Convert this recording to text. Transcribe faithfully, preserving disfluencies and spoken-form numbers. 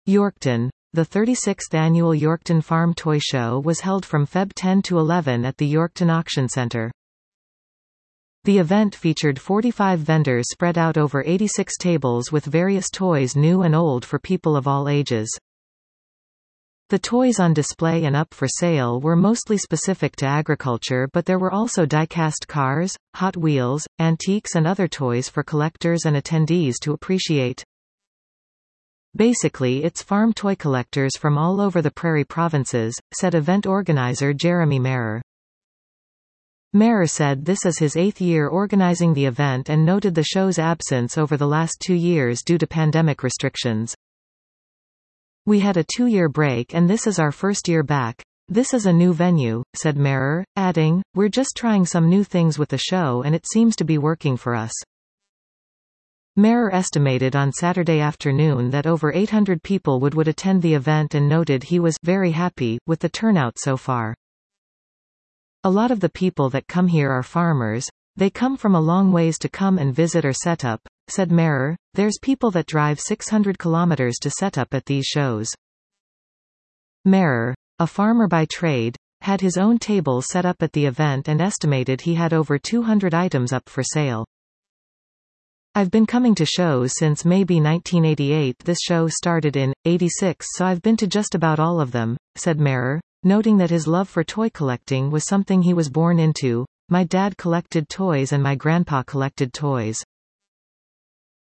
Yorkton. The thirty-sixth Annual Yorkton Farm Toy Show was held from February tenth to eleventh at the Yorkton Auction Centre. The event featured forty-five vendors spread out over eighty-six tables with various toys new and old for people of all ages. The toys on display and up for sale were mostly specific to agriculture, but there were also die-cast cars, Hot Wheels, antiques and other toys for collectors and attendees to appreciate. Basically it's farm toy collectors from all over the Prairie provinces, said event organizer Jeremy Marer. Marer said this is his eighth year organizing the event and noted the show's absence over the last two years due to pandemic restrictions. "We had a two-year break and this is our first year back. This is a new venue," said Marer, adding, "We're just trying some new things with the show and it seems to be working for us." Marer estimated on Saturday afternoon that over eight hundred people would, would attend the event and noted he was very happy with the turnout so far. "A lot of the people that come here are farmers. They come from a long ways to come and visit or set up," said Marer. "There's people that drive six hundred kilometers to set up at these shows." Marer, a farmer by trade, had his own table set up at the event and estimated he had over two hundred items up for sale. "I've been coming to shows since maybe nineteen eighty-eight. This show started in eighty-six, so I've been to just about all of them," said Marer, noting that his love for toy collecting was something he was born into. "My dad collected toys and my grandpa collected toys.